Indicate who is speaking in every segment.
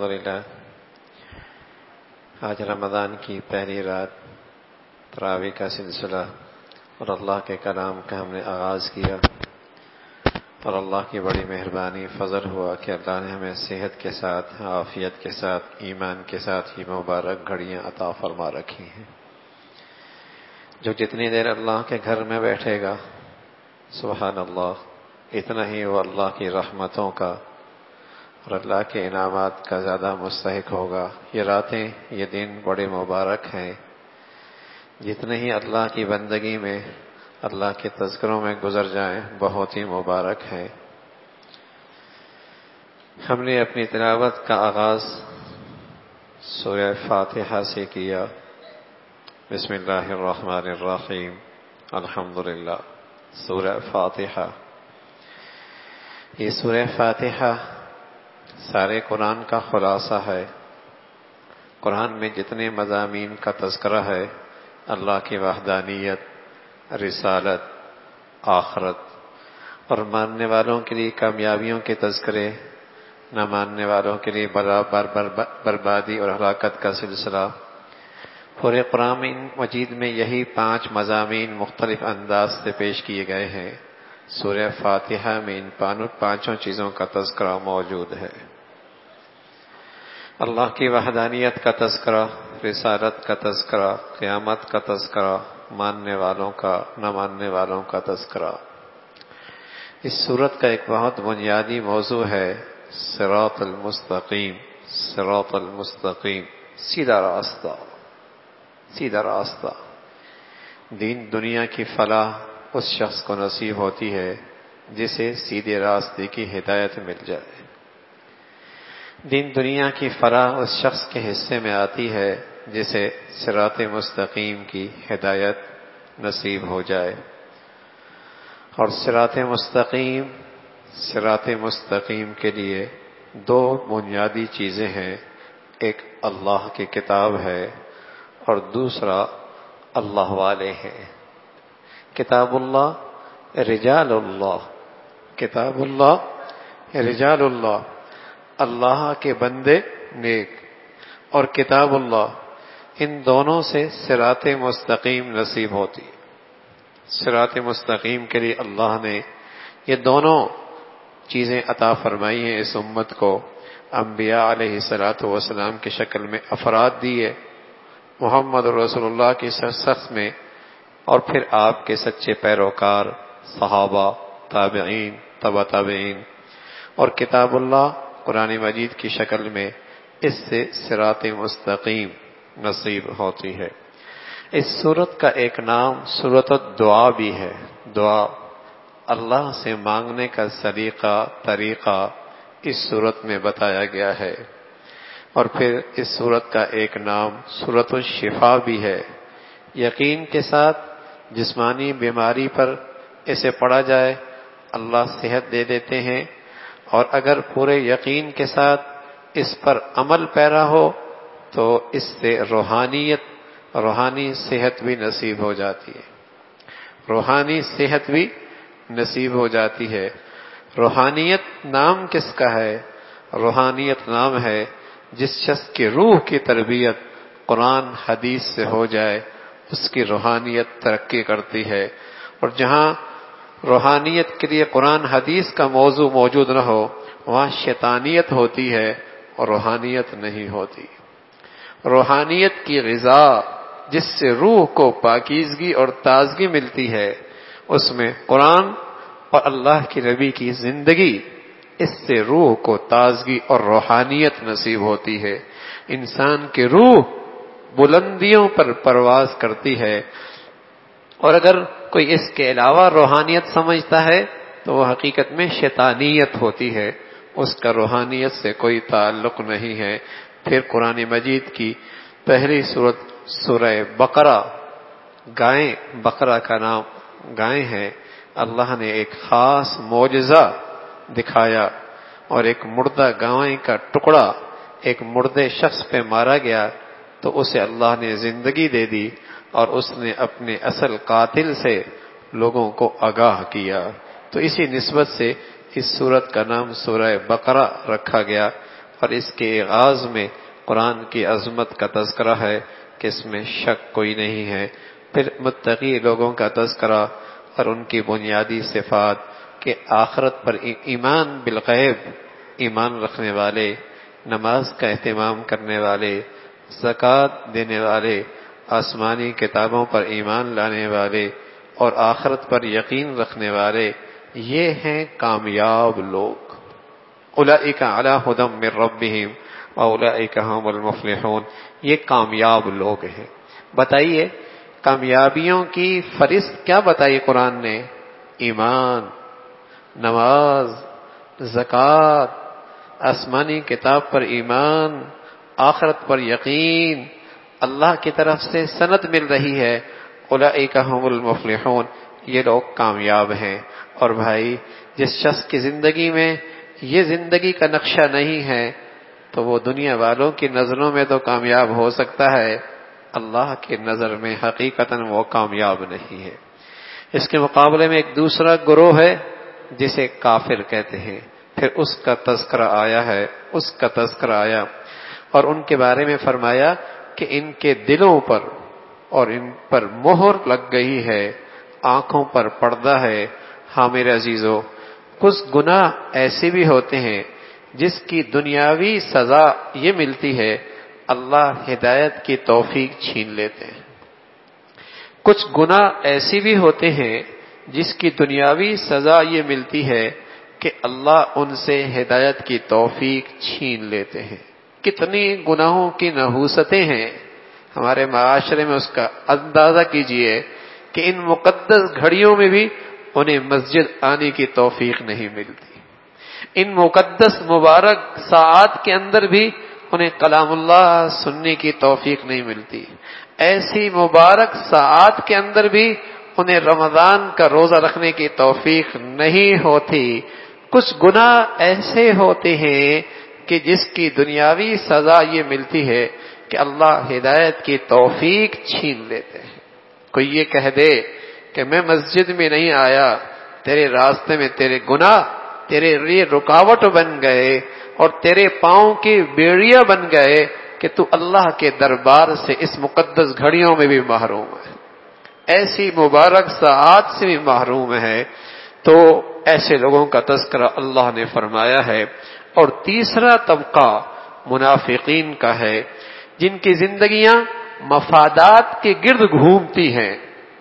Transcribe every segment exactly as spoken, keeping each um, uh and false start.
Speaker 1: الحمدللہ آج رمضان کی پہلی رات تراویح کا سلسلہ اور اللہ کے کلام کا ہم نے آغاز کیا، اور اللہ کی بڑی مہربانی فضل ہوا کہ اللہ نے ہمیں صحت کے ساتھ، عافیت کے ساتھ، ایمان کے ساتھ ہی مبارک گھڑیاں عطا فرما رکھی ہیں۔ جو جتنی دیر اللہ کے گھر میں بیٹھے گا، سبحان اللہ، اتنا ہی وہ اللہ کی رحمتوں کا اور اللہ کے انعامات کا زیادہ مستحق ہوگا۔ یہ راتیں، یہ دن بڑے مبارک ہیں۔ جتنے ہی اللہ کی بندگی میں، اللہ کے تذکروں میں گزر جائیں، بہت ہی مبارک ہیں۔ ہم نے اپنی تلاوت کا آغاز سورہ فاتحہ سے کیا۔ بسم اللہ الرحمن الرحیم، الحمدللہ، سورہ فاتحہ۔ یہ سورہ فاتحہ سارے قرآن کا خلاصہ ہے۔ قرآن میں جتنے مضامین کا تذکرہ ہے، اللہ کی وحدانیت، رسالت، آخرت اور ماننے والوں کے لیے کامیابیوں کے تذکرے، نہ ماننے والوں کے لیے برابر بربادی اور ہلاکت کا سلسلہ، پورے قرآن مجید میں یہی پانچ مضامین مختلف انداز سے پیش کیے گئے ہیں۔ سورہ فاتحہ میں ان پانچوں چیزوں کا تذکرہ موجود ہے۔ اللہ کی وحدانیت کا تذکرہ، رسالت کا تذکرہ، قیامت کا تذکرہ، ماننے والوں کا، نہ ماننے والوں کا تذکرہ۔ اس سورت کا ایک بہت بنیادی موضوع ہے صراط المستقیم، صراط المستقیم، سیدھا راستہ، سیدھا راستہ۔ دین دنیا کی فلاح اس شخص کو نصیب ہوتی ہے جسے سیدھے راستے کی ہدایت مل جائے۔ دین دنیا کی فلاح اس شخص کے حصے میں آتی ہے جسے صراط مستقیم کی ہدایت نصیب ہو جائے۔ اور صراط مستقیم، صراط مستقیم کے لیے دو بنیادی چیزیں ہیں، ایک اللہ کی کتاب ہے اور دوسرا اللہ والے ہیں۔ کتاب اللہ، رجال اللہ، کتاب اللہ، رجال اللہ، اللہ کے بندے نیک، اور کتاب اللہ، ان دونوں سے صراط مستقیم نصیب ہوتی۔ صراط مستقیم کے لیے اللہ نے یہ دونوں چیزیں عطا فرمائی ہیں اس امت کو۔ انبیاء علیہ الصلوۃ والسلام کی شکل میں افراد دیے، محمد رسول اللہ کی شخص میں، اور پھر آپ کے سچے پیروکار صحابہ، تابعین، تبع تابعین، اور کتاب اللہ قرآن مجید کی شکل میں اس سے صراط مستقیم نصیب ہوتی ہے۔ اس سورت کا ایک نام سورت الدعا بھی ہے۔ دعا، اللہ سے مانگنے کا سلیقہ، طریقہ اس سورت میں بتایا گیا ہے۔ اور پھر اس سورت کا ایک نام سورت الشفا بھی ہے۔ یقین کے ساتھ جسمانی بیماری پر اسے پڑھا جائے، اللہ صحت دے دیتے ہیں، اور اگر پورے یقین کے ساتھ اس پر عمل پیرا ہو تو اس سے روحانیت، روحانی صحت بھی نصیب ہو جاتی ہے۔ روحانی صحت بھی نصیب ہو جاتی ہے۔ روحانیت نام کس کا ہے؟ روحانیت نام ہے جس شخص کی روح کی تربیت قرآن حدیث سے ہو جائے، اس کی روحانیت ترقی کرتی ہے۔ اور جہاں روحانیت کے لیے قرآن حدیث کا موضوع موجود نہ ہو، وہاں شیطانیت ہوتی ہے اور روحانیت نہیں ہوتی۔ روحانیت کی غذا جس سے روح کو پاکیزگی اور تازگی ملتی ہے، اس میں قرآن اور اللہ کی نبی کی زندگی، اس سے روح کو تازگی اور روحانیت نصیب ہوتی ہے۔ انسان کی روح بلندیوں پر پرواز کرتی ہے، اور اگر کوئی اس کے علاوہ روحانیت سمجھتا ہے تو وہ حقیقت میں شیطانیت ہوتی ہے، اس کا روحانیت سے کوئی تعلق نہیں ہے۔ پھر قرآن مجید کی پہلی سورت سورہ بقرہ، گائے بقرہ کا نام گائے ہے، اللہ نے ایک خاص معجزہ دکھایا، اور ایک مردہ گائے کا ٹکڑا ایک مردے شخص پہ مارا گیا تو اسے اللہ نے زندگی دے دی، اور اس نے اپنے اصل قاتل سے لوگوں کو آگاہ کیا۔ تو اسی نسبت سے اس سورت کا نام سورہ بقرہ رکھا گیا، اور اس کے آغاز میں قرآن کی عظمت کا تذکرہ ہے کہ اس میں شک کوئی نہیں ہے. پھر متقی لوگوں کا تذکرہ اور ان کی بنیادی صفات کہ آخرت پر ایمان بالغیب ایمان رکھنے والے، نماز کا اہتمام کرنے والے، زکوٰۃ دینے والے، آسمانی کتابوں پر ایمان لانے والے اور آخرت پر یقین رکھنے والے، یہ ہیں کامیاب لوگ. اولئک علی ھدی من ربہم واولئک ھم المفلحون. یہ کامیاب لوگ ہیں. بتائیے کامیابیوں کی فہرست کیا بتائی قرآن نے؟ ایمان، نماز، زکوٰۃ، آسمانی کتاب پر ایمان، آخرت پر یقین، اللہ کی طرف سے سند مل رہی ہے. اولئک ھم المفلحون. یہ لوگ کامیاب ہیں. اور بھائی جس شخص کی زندگی میں یہ زندگی کا نقشہ نہیں ہے تو وہ دنیا والوں کی نظروں میں تو کامیاب ہو سکتا ہے، اللہ کی نظر میں حقیقتاً وہ کامیاب نہیں ہے. اس کے مقابلے میں ایک دوسرا گروہ ہے جسے کافر کہتے ہیں. پھر اس کا تذکرہ آیا ہے اس کا تذکرہ آیا اور ان کے بارے میں فرمایا کہ ان کے دلوں پر اور ان پر مہر لگ گئی ہے، آنکھوں پر پردہ ہے. ہاں میرے عزیزو، کچھ گناہ ایسے بھی ہوتے ہیں جس کی دنیاوی سزا یہ ملتی ہے اللہ ہدایت کی توفیق چھین لیتے ہیں. کچھ گناہ ایسے بھی ہوتے ہیں جس کی دنیاوی سزا یہ ملتی ہے کہ اللہ ان سے ہدایت کی توفیق چھین لیتے ہیں. کتنی گناہوں کی نحوستیں ہیں ہمارے معاشرے میں، اس کا اندازہ کیجئے کہ ان مقدس گھڑیوں میں بھی انہیں مسجد آنے کی توفیق نہیں ملتی. ان مقدس مبارک ساعات کے اندر بھی انہیں کلام اللہ سننے کی توفیق نہیں ملتی. ایسی مبارک ساعات کے اندر بھی انہیں رمضان کا روزہ رکھنے کی توفیق نہیں ہوتی. کچھ گناہ ایسے ہوتے ہیں کہ جس کی دنیاوی سزا یہ ملتی ہے کہ اللہ ہدایت کی توفیق چھین لیتے ہیں. کوئی یہ کہہ دے کہ میں مسجد میں نہیں آیا، تیرے راستے میں تیرے گناہ تیرے لیے رکاوٹ بن گئے اور تیرے پاؤں کی بیڑیاں بن گئے کہ تو اللہ کے دربار سے اس مقدس گھڑیوں میں بھی محروم ہے، ایسی مبارک ساعات سے بھی محروم ہے. تو ایسے لوگوں کا تذکرہ اللہ نے فرمایا ہے. اور تیسرا طبقہ منافقین کا ہے جن کی زندگیاں مفادات کے گرد گھومتی ہیں،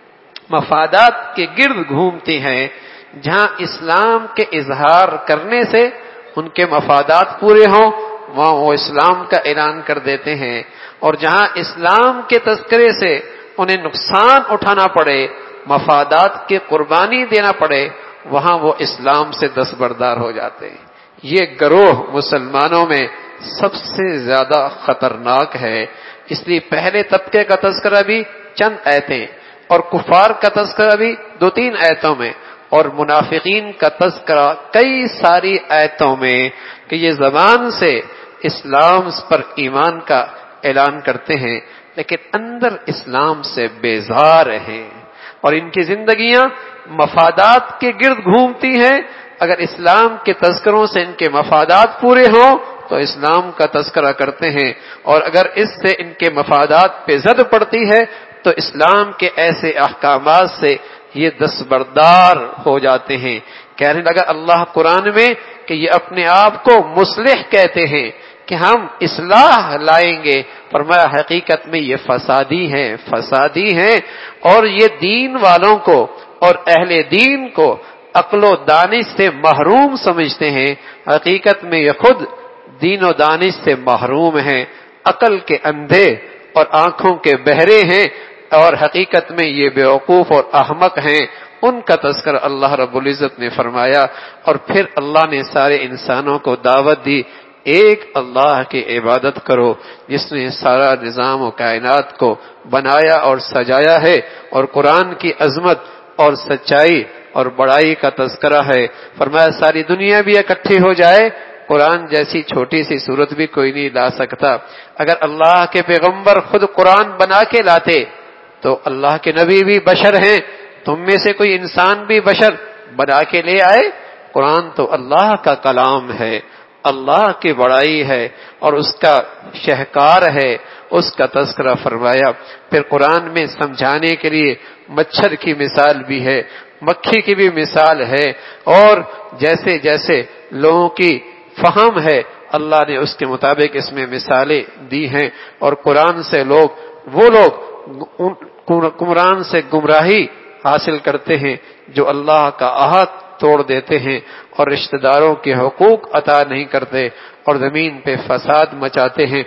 Speaker 1: مفادات کے گرد گھومتی ہیں. جہاں اسلام کے اظہار کرنے سے ان کے مفادات پورے ہوں وہاں وہ اسلام کا اعلان کر دیتے ہیں، اور جہاں اسلام کے تذکرے سے انہیں نقصان اٹھانا پڑے، مفادات کی قربانی دینا پڑے، وہاں وہ اسلام سے دستبردار ہو جاتے ہیں. یہ گروہ مسلمانوں میں سب سے زیادہ خطرناک ہے. اس لیے پہلے طبقے کا تذکرہ بھی چند آیتیں اور کفار کا تذکرہ بھی دو تین آیتوں میں اور منافقین کا تذکرہ کئی ساری آیتوں میں کہ یہ زبان سے اسلام پر ایمان کا اعلان کرتے ہیں لیکن اندر اسلام سے بیزار ہیں اور ان کی زندگیاں مفادات کے گرد گھومتی ہیں. اگر اسلام کے تذکروں سے ان کے مفادات پورے ہوں تو اسلام کا تذکرہ کرتے ہیں، اور اگر اس سے ان کے مفادات پہ زد پڑتی ہے تو اسلام کے ایسے احکامات سے یہ دستبردار ہو جاتے ہیں. کہنے لگا اللہ قرآن میں کہ یہ اپنے آپ کو مصلح کہتے ہیں کہ ہم اصلاح لائیں گے. فرمایا حقیقت میں یہ فسادی ہیں فسادی ہیں اور یہ دین والوں کو اور اہل دین کو عقل و دانش سے محروم سمجھتے ہیں. حقیقت میں یہ خود دین و دانش سے محروم ہیں، عقل کے اندھے اور آنکھوں کے بہرے ہیں، اور حقیقت میں یہ بیوقوف اور احمق ہیں. ان کا تذکر اللہ رب العزت نے فرمایا. اور پھر اللہ نے سارے انسانوں کو دعوت دی ایک اللہ کی عبادت کرو جس نے سارا نظام و کائنات کو بنایا اور سجایا ہے، اور قرآن کی عظمت اور سچائی اور بڑائی کا تذکرہ ہے. فرمایا ساری دنیا بھی اکٹھی ہو جائے قرآن جیسی چھوٹی سی صورت بھی کوئی نہیں لا سکتا. اگر اللہ کے پیغمبر خود قرآن بنا کے لاتے تو اللہ کے نبی بھی بشر ہیں، تم میں سے کوئی انسان بھی بشر بنا کے لے آئے. قرآن تو اللہ کا کلام ہے اللہ کی بڑائی ہے اور اس کا شہکار ہے، اس کا تذکرہ فرمایا۔ پھر قرآن میں سمجھانے کے لیے مچھر کی مثال بھی ہے، مکھی کی بھی مثال ہے، اور جیسے جیسے لوگوں کی فہم ہے اللہ نے اس کے مطابق اس میں مثالیں دی ہیں۔ اور قرآن سے لوگ وہ لوگ قرآن سے گمراہی حاصل کرتے ہیں جو اللہ کا عہد توڑ دیتے ہیں اور رشتہ داروں کے حقوق عطا نہیں کرتے اور زمین پہ فساد مچاتے ہیں۔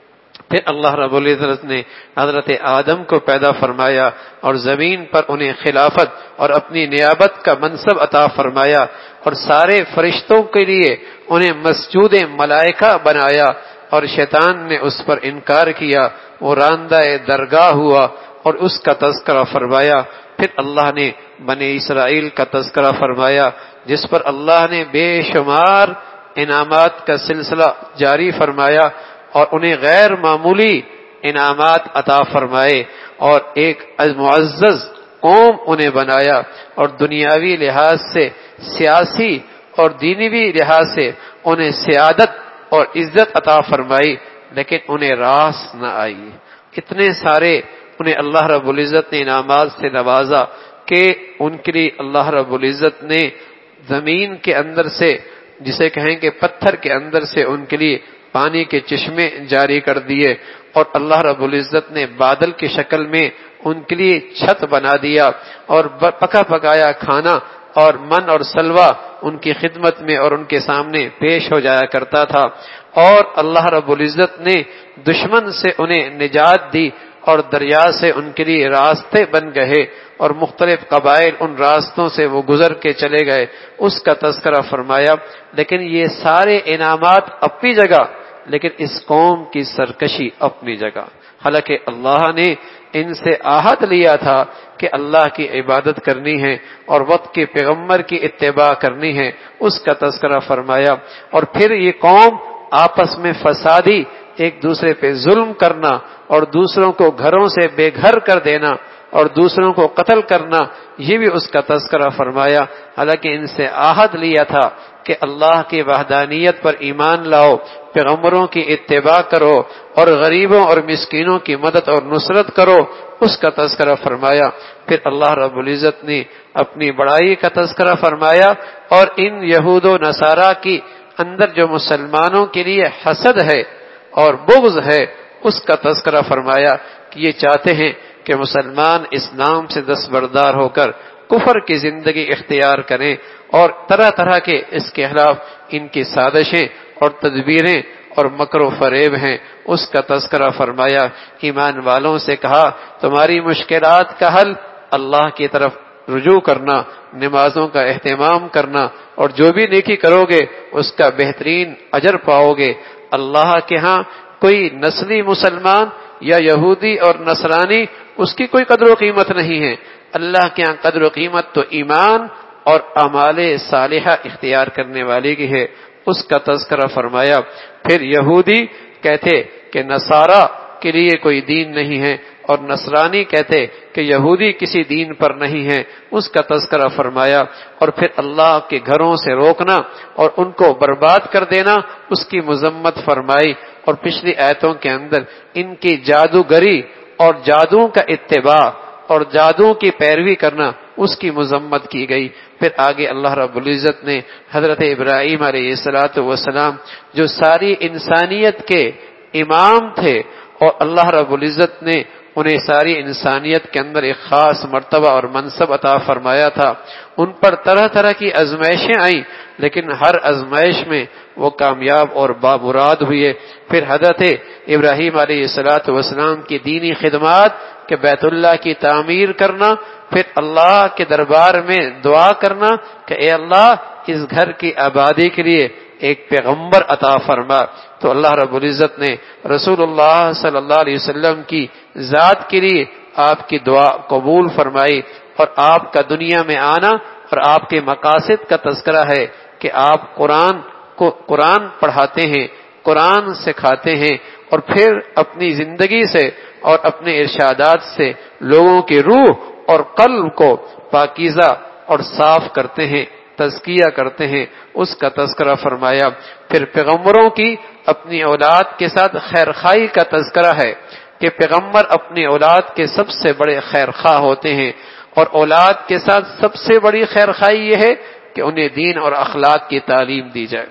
Speaker 1: پھر اللہ رب العزت نے حضرت آدم کو پیدا فرمایا اور زمین پر انہیں خلافت اور اپنی نیابت کا منصب عطا فرمایا، اور سارے فرشتوں کے لیے انہیں مسجود ملائکہ بنایا، اور شیطان نے اس پر انکار کیا، وہ راندہ درگاہ ہوا اور اس کا تذکرہ فرمایا۔ پھر اللہ نے بنی اسرائیل کا تذکرہ فرمایا جس پر اللہ نے بے شمار انعامات کا سلسلہ جاری فرمایا اور انہیں غیر معمولی انعامات عطا فرمائے، اور ایک معزز قوم انہیں بنایا، اور دنیاوی لحاظ سے، سیاسی اور دینی لحاظ سے انہیں سیادت اور عزت عطا فرمائی، لیکن انہیں راس نہ آئی۔ اتنے سارے انہیں اللہ رب العزت نے انعامات سے نوازا کہ ان کے لیے اللہ رب العزت نے زمین کے اندر سے، جسے کہیں کہ پتھر کے اندر سے، ان کے لیے پانی کے چشمے جاری کر دیے، اور اللہ رب العزت نے بادل کی شکل میں ان کے لیے چھت بنا دیا، اور پکا پکایا کھانا اور من اور سلوہ ان کی خدمت میں اور ان کے سامنے پیش ہو جایا کرتا تھا، اور اللہ رب العزت نے دشمن سے انہیں نجات دی، اور دریا سے ان کے لیے راستے بن گئے، اور مختلف قبائل ان راستوں سے وہ گزر کے چلے گئے، اس کا تذکرہ فرمایا۔ لیکن یہ سارے انعامات اپنی جگہ، لیکن اس قوم کی سرکشی اپنی جگہ، حالانکہ اللہ نے ان سے عہد لیا تھا کہ اللہ کی عبادت کرنی ہے اور وقت کے پیغمبر کی اتباع کرنی ہے، اس کا تذکرہ فرمایا۔ اور پھر یہ قوم آپس میں فسادی، ایک دوسرے پہ ظلم کرنا اور دوسروں کو گھروں سے بے گھر کر دینا اور دوسروں کو قتل کرنا، یہ بھی اس کا تذکرہ فرمایا، حالانکہ ان سے عہد لیا تھا کہ اللہ کی وحدانیت پر ایمان لاؤ، پیغمبروں کی اتباع کرو اور غریبوں اور مسکینوں کی مدد اور نصرت کرو، اس کا تذکرہ فرمایا۔ پھر اللہ رب العزت نے اپنی بڑائی کا تذکرہ فرمایا، اور ان یہود و نصارہ کی اندر جو مسلمانوں کے لیے حسد ہے اور بغض ہے، اس کا تذکرہ فرمایا کہ یہ چاہتے ہیں کہ مسلمان اسلام سے دستبردار ہو کر کفر کی زندگی اختیار کریں، اور طرح طرح کے اس کے خلاف ان کی سازشیں اور تدبیریں اور مکر و فریب ہیں، اس کا تذکرہ فرمایا۔ ایمان والوں سے کہا تمہاری مشکلات کا حل اللہ کی طرف رجوع کرنا، نمازوں کا اہتمام کرنا، اور جو بھی نیکی کرو گے اس کا بہترین اجر پاؤ گے۔ اللہ کے ہاں کوئی نسلی مسلمان یا یہودی اور نصرانی، اس کی کوئی قدر و قیمت نہیں ہے، اللہ کے ہاں قدر و قیمت تو ایمان اور اعمال صالحہ اختیار کرنے والے کی ہے، اس کا تذکرہ فرمایا۔ پھر یہودی کہتے کہ نصارہ کے لیے کوئی دین نہیں ہے، اور نصرانی کہتے کہ یہودی کسی دین پر نہیں ہے، اس کا تذکرہ فرمایا۔ اور پھر اللہ کے گھروں سے روکنا اور ان کو برباد کر دینا، اس کی مذمت فرمائی، اور پچھلی آیتوں کے اندر ان کی جادوگری اور جادو کا اتباع اور جادو کی پیروی کرنا، اس کی مذمت کی گئی۔ پھر آگے اللہ رب العزت نے حضرت ابراہیم علیہ الصلوۃ والسلام جو ساری انسانیت کے امام تھے، اور اللہ رب العزت نے انہیں ساری انسانیت کے اندر ایک خاص مرتبہ اور منصب عطا فرمایا تھا، ان پر طرح طرح کی آزمائشیں آئیں، لیکن ہر آزمائش میں وہ کامیاب اور بامراد ہوئے۔ پھر حضرت ابراہیم علیہ الصلوۃ والسلام کی دینی خدمات کہ بیت اللہ کی تعمیر کرنا، پھر اللہ کے دربار میں دعا کرنا کہ اے اللہ اس گھر کی آبادی کے لیے ایک پیغمبر عطا فرما، تو اللہ رب العزت نے رسول اللہ صلی اللہ علیہ وسلم کی ذات کے لیے آپ کی دعا قبول فرمائی، اور آپ کا دنیا میں آنا اور آپ کے مقاصد کا تذکرہ ہے کہ آپ قرآن کو قرآن پڑھاتے ہیں، قرآن سکھاتے ہیں، اور پھر اپنی زندگی سے اور اپنے ارشادات سے لوگوں کی روح اور قلب کو پاکیزہ اور صاف کرتے ہیں۔ تزکیہ کرتے ہیں اس کا تذکرہ فرمایا۔ پھر پیغمبروں کی اپنی اولاد کے ساتھ خیر خواہی کا تذکرہ ہے کہ پیغمبر اپنی اولاد کے سب سے بڑے خیر خواہ ہوتے ہیں، اور اولاد کے ساتھ سب سے بڑی خیر خواہی یہ ہے کہ انہیں دین اور اخلاق کی تعلیم دی جائے،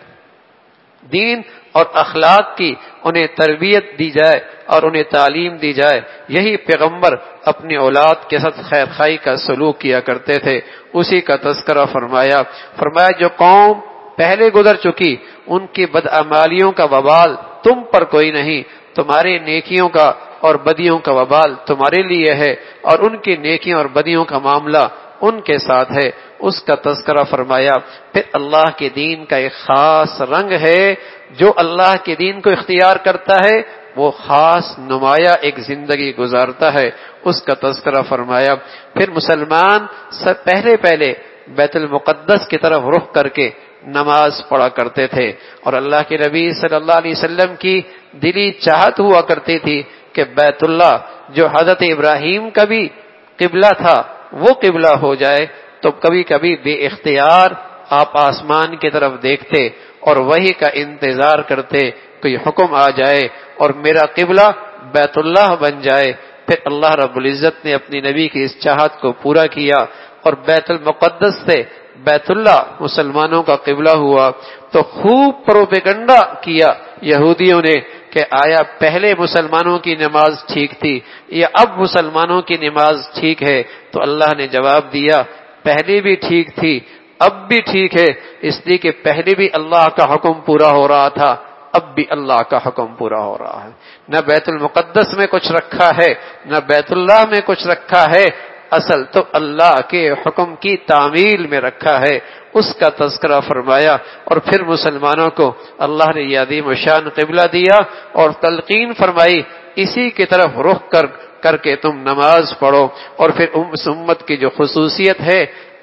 Speaker 1: دین اور اخلاق کی انہیں تربیت دی جائے اور انہیں تعلیم دی جائے۔ یہی پیغمبر اپنی اولاد کے ساتھ خیر خواہی کا سلوک کیا کرتے تھے، اسی کا تذکرہ فرمایا۔ فرمایا جو قوم پہلے گزر چکی ان کی بدعمالیوں کا وبال تم پر کوئی نہیں، تمہاری نیکیوں کا اور بدیوں کا وبال تمہارے لیے ہے، اور ان کی نیکیوں اور بدیوں کا معاملہ ان کے ساتھ ہے، اس کا تذکرہ فرمایا۔ پھر اللہ کے دین کا ایک خاص رنگ ہے، جو اللہ کے دین کو اختیار کرتا ہے وہ خاص نمایاں ایک زندگی گزارتا ہے، اس کا تذکرہ فرمایا۔ پھر مسلمان سب پہلے پہلے بیت المقدس کی طرف رخ کر کے نماز پڑھا کرتے تھے، اور اللہ کے نبی صلی اللہ علیہ وسلم کی دلی چاہت ہوا کرتی تھی کہ بیت اللہ جو حضرت ابراہیم کا بھی قبلہ تھا وہ قبلہ ہو جائے، تو کبھی کبھی بے اختیار آپ آسمان کی طرف دیکھتے اور وحی کا انتظار کرتے کوئی حکم آ جائے اور میرا قبلہ بیت اللہ بن جائے۔ پھر اللہ رب العزت نے اپنی نبی کی اس چاہت کو پورا کیا اور بیت المقدس سے بیت اللہ مسلمانوں کا قبلہ ہوا، تو خوب پروپیگنڈا کیا یہودیوں نے کہ آیا پہلے مسلمانوں کی نماز ٹھیک تھی یا اب مسلمانوں کی نماز ٹھیک ہے؟ تو اللہ نے جواب دیا پہلے بھی ٹھیک تھی اب بھی ٹھیک ہے، اس لیے کہ پہلے بھی اللہ کا حکم پورا ہو رہا تھا، اب بھی اللہ کا حکم پورا ہو رہا ہے۔ نہ بیت المقدس میں کچھ رکھا ہے نہ بیت اللہ میں کچھ رکھا ہے، اصل تو اللہ کے حکم کی تعمیل میں رکھا ہے، اس کا تذکرہ فرمایا۔ اور پھر مسلمانوں کو اللہ نے یہ عظیم شان قبلہ دیا اور تلقین فرمائی اسی کی طرف رخ کر کر کے تم نماز پڑھو۔ اور پھر اس امت کی جو خصوصیت ہے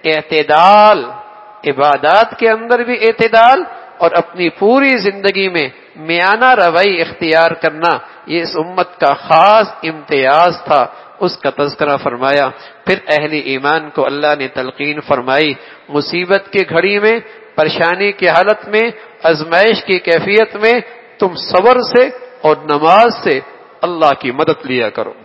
Speaker 1: اعتدال، عبادات کے اندر بھی اعتدال اور اپنی پوری زندگی میں میانہ روی اختیار کرنا، یہ اس امت کا خاص امتیاز تھا، اس کا تذکرہ فرمایا۔ پھر اہل ایمان کو اللہ نے تلقین فرمائی مصیبت کی گھڑی میں، پریشانی کی حالت میں، آزمائش کی کیفیت میں تم صبر سے اور نماز سے اللہ کی مدد لیا کرو۔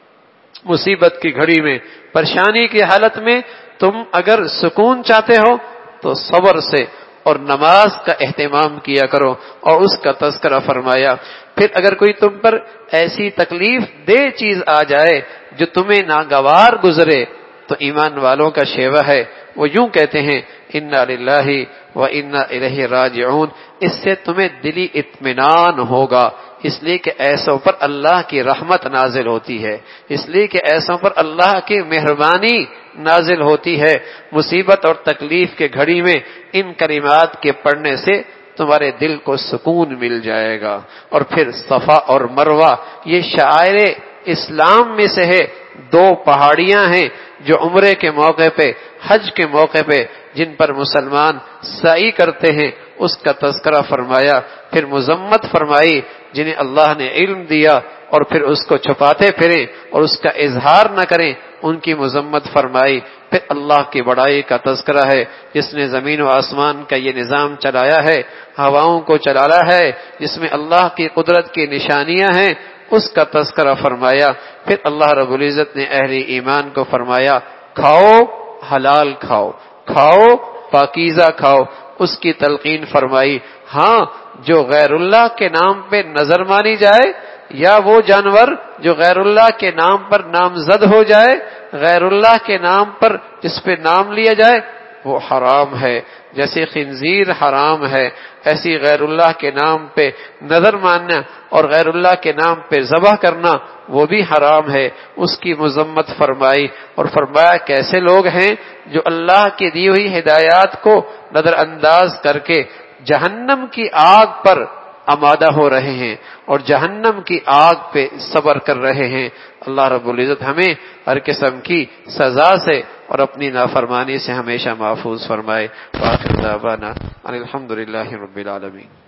Speaker 1: مصیبت کی گھڑی میں، پریشانی کی حالت میں تم اگر سکون چاہتے ہو تو صبر سے اور نماز کا اہتمام کیا کرو، اور اس کا تذکرہ فرمایا۔ پھر اگر کوئی تم پر ایسی تکلیف دہ چیز آ جائے جو تمہیں ناگوار گزرے تو ایمان والوں کا شیوہ ہے وہ یوں کہتے ہیں انا للہ و انا الیہ راجعون، اس سے تمہیں دلی اطمینان ہوگا، اس لیے کہ ایسوں پر اللہ کی رحمت نازل ہوتی ہے، اس لیے کہ ایسوں پر اللہ کی مہربانی نازل ہوتی ہے۔ مصیبت اور تکلیف کے گھڑی میں ان کلمات کے پڑھنے سے تمہارے دل کو سکون مل جائے گا۔ اور پھر صفا اور مروہ یہ شعائر اسلام میں سے ہے، دو پہاڑیاں ہیں جو عمرے کے موقع پہ، حج کے موقع پہ جن پر مسلمان سعی کرتے ہیں، اس کا تذکرہ فرمایا۔ پھر مذمت فرمائی جنہیں اللہ نے علم دیا اور پھر اس کو چھپاتے پھریں اور اس کا اظہار نہ کریں، ان کی مذمت فرمائی۔ پھر اللہ کی بڑائی کا تذکرہ ہے جس نے زمین و آسمان کا یہ نظام چلایا ہے، ہواؤں کو چلایا ہے، جس میں اللہ کی قدرت کی نشانیاں ہیں، اس کا تذکرہ فرمایا۔ پھر اللہ رب العزت نے اہل ایمان کو فرمایا کھاؤ حلال کھاؤ، کھاؤ پاکیزہ کھاؤ، اس کی تلقین فرمائی۔ ہاں جو غیر اللہ کے نام پہ نظر مانی جائے یا وہ جانور جو غیر اللہ کے نام پر نامزد ہو جائے، غیر اللہ کے نام پر جس پہ نام لیا جائے وہ حرام ہے، جیسے خنزیر حرام ہے ایسی غیر اللہ کے نام پہ نظر ماننا اور غیر اللہ کے نام پہ ذبح کرنا وہ بھی حرام ہے، اس کی مذمت فرمائی۔ اور فرمایا کیسے لوگ ہیں جو اللہ کی دی ہوئی ہدایات کو نظر انداز کر کے جہنم کی آگ پر آمادہ ہو رہے ہیں اور جہنم کی آگ پہ صبر کر رہے ہیں۔ اللہ رب العزت ہمیں ہر قسم کی سزا سے اور اپنی نافرمانی سے ہمیشہ محفوظ فرمائے۔ وآخر دعوانا ان الحمد للہ رب العالمین۔